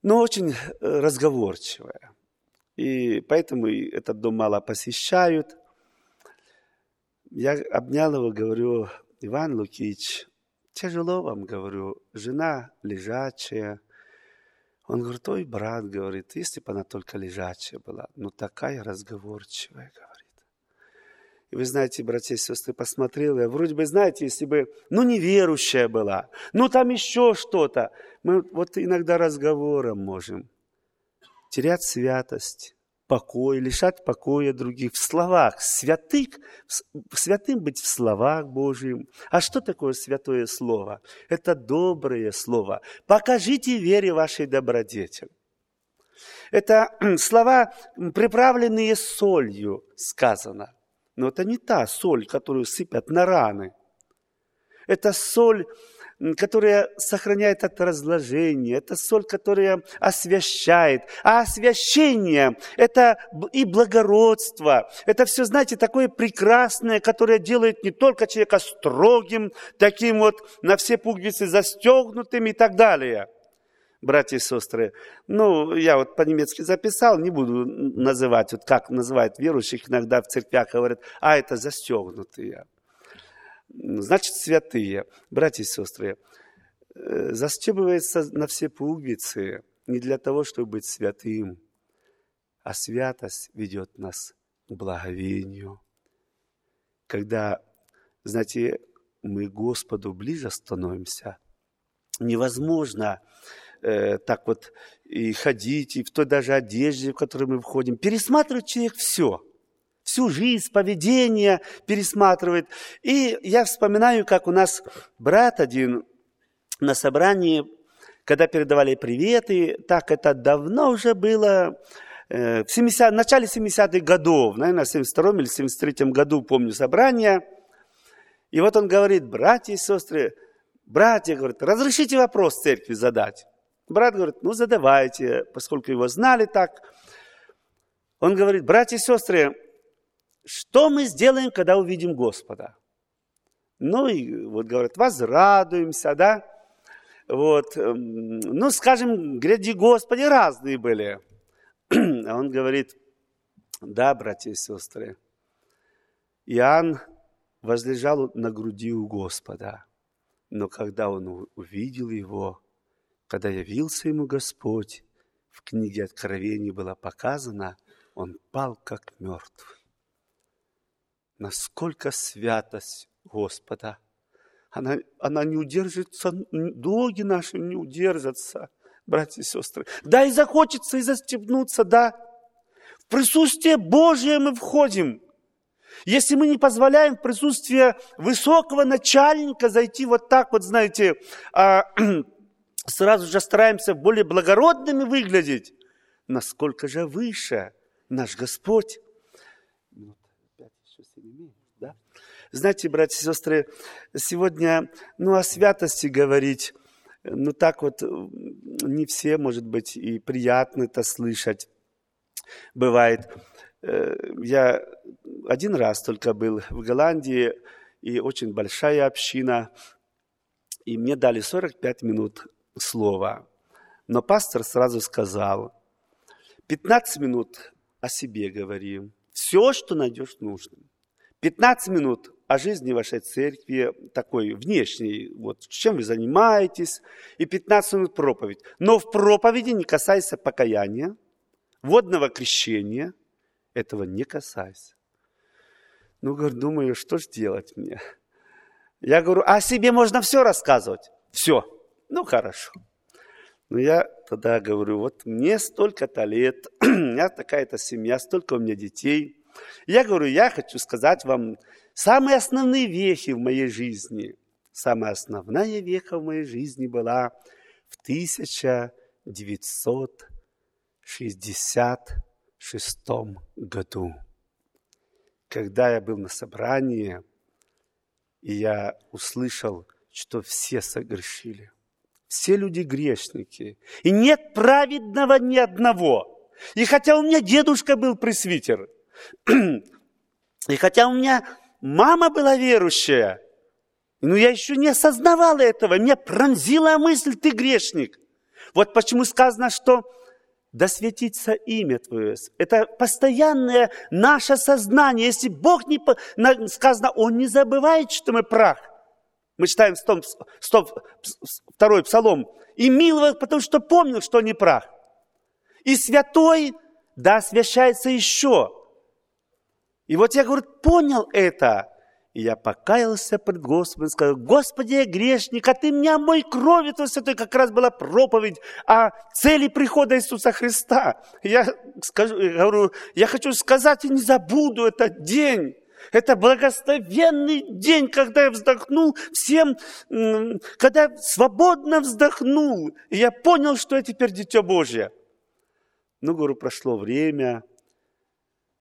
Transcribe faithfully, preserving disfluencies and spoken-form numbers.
но очень разговорчивая. И поэтому этот дом мало посещают. Я обнял его, говорю: Иван Лукич, тяжело вам, говорю, жена лежачая. Он говорит: ой, брат, говорит, если бы она только лежачая была, ну такая разговорчивая, говорит. И вы знаете, братья и сестры, посмотрел я, вроде бы, знаете, если бы, ну, неверующая была, ну, там еще что-то. Мы вот иногда разговором можем терять святость, покой, лишать покоя других в словах. Святых, святым быть в словах Божьим. А что такое святое слово? Это доброе слово. Покажите вере вашей добродетель. Это слова, приправленные солью, сказано. Но это не та соль, которую сыпят на раны. Это соль, которая сохраняет от разложения. Это соль, которая освящает. А освящение – это и благородство. Это все, знаете, такое прекрасное, которое делает не только человека строгим, таким вот на все пуговицы застегнутым и так далее. Братья и сестры, ну, я вот по-немецки записал, не буду называть, вот как называют верующих, иногда в церквях говорят, а это застегнутые. Значит, святые. Братья и сестры, застегивается на все пуговицы не для того, чтобы быть святым, а святость ведет нас к благовению. Когда, знаете, мы к Господу ближе становимся, невозможно э, так вот и ходить, и в той даже одежде, в которой мы входим. Пересматривает человек все. Всю жизнь, поведение пересматривает. И я вспоминаю, как у нас брат один на собрании, когда передавали приветы, так это давно уже было, э, в, семидесятых, в начале семидесятых годов, наверное, в семьдесят втором или семьдесят третьем году, помню, собрание. И вот он говорит: братья и сестры, братья, говорит, разрешите вопрос церкви задать. Брат говорит: ну задавайте, поскольку его знали так. Он говорит: братья и сестры, что мы сделаем, когда увидим Господа? Ну, и вот, говорят, возрадуемся, да? Вот, ну, скажем, гряди Господи, разные были. А он говорит: да, братья и сестры, Иоанн возлежал на груди у Господа, но когда он увидел его, когда явился ему Господь, в книге Откровений было показано, он пал как мертвый. Насколько святость Господа, она, она не удержится, ноги наши не удержатся, братья и сестры. Да, и захочется и застегнуться, да. В присутствие Божие мы входим. Если мы не позволяем в присутствие высокого начальника зайти вот так вот, знаете, а, сразу же стараемся более благородными выглядеть, насколько же выше наш Господь. Да? Знаете, братья и сестры, сегодня, ну, о святости говорить, ну, так вот, не все, может быть, и приятно это слышать. Бывает. Я один раз только был в Голландии, и очень большая община, и мне дали сорок пять минут слова. Но пастор сразу сказал: пятнадцать минут о себе говори, все, что найдешь нужным. пятнадцать минут о жизни вашей церкви, такой внешней, вот, чем вы занимаетесь, и пятнадцать минут проповедь. Но в проповеди не касайся покаяния, водного крещения, этого не касайся. Ну, говорю, думаю, что ж делать мне? Я говорю, а о себе можно все рассказывать? Все. Ну, хорошо. Ну, я тогда говорю, вот мне столько-то лет, у меня такая-то семья, столько у меня детей. Я говорю, я хочу сказать вам самые основные вехи в моей жизни. Самая основная веха в моей жизни была в тысяча девятьсот шестьдесят шестом году, когда я был на собрании, и я услышал, что все согрешили. Все люди грешники. И нет праведного ни одного. И хотя у меня дедушка был пресвитер, и хотя у меня мама была верующая, но я еще не осознавал этого. Меня пронзила мысль: ты грешник. Вот почему сказано, что да светится имя Твое. Это постоянное наше сознание. Если Бог не... Сказано, Он не забывает, что мы прах. Мы читаем сто второй Псалом. И миловал, потому что помнил, что не прах. И святой, да освящается еще. И вот я, говорю, понял это. И я покаялся пред Господом, сказал: Господи, я грешник, а Ты меня омой кровью Твоей святой. Как раз была проповедь о цели прихода Иисуса Христа. Я скажу, говорю, я хочу сказать и не забуду этот день. Это благословенный день, когда я вздохнул всем, когда я свободно вздохнул. И я понял, что я теперь дитя Божье. Ну, говорю, прошло время.